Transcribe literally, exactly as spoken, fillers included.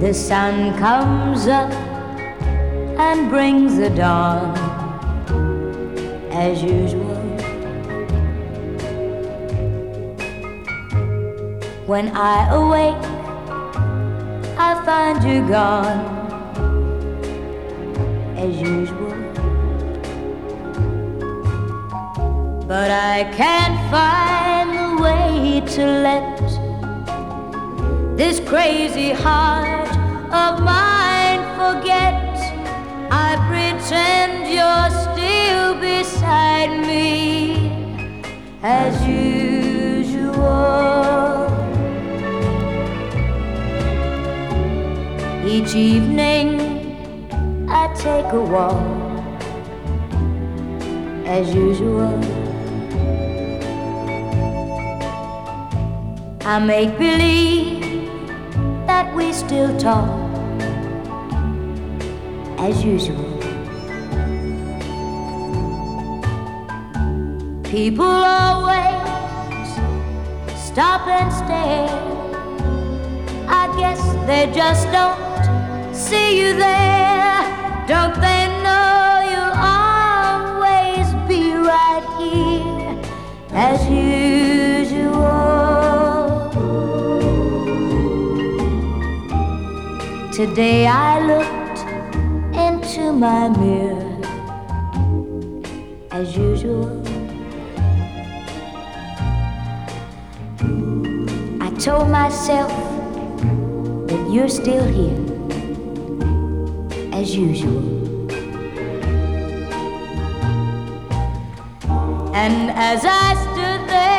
The sun comes up and brings the dawn, as usual. When I awake, I find you gone, as usual. But I can't find the way to let this crazy heart of mine forget. I pretend you're still beside me, as usual. Each evening I take a walk, as usual. I make believe that we still talk, as usual. People always stop and stare. I guess they just don't see you there. Don't they know you'll always be right here, as usual? Today I looked into my mirror, as usual. I told myself that you're still here, as usual. And as I stood there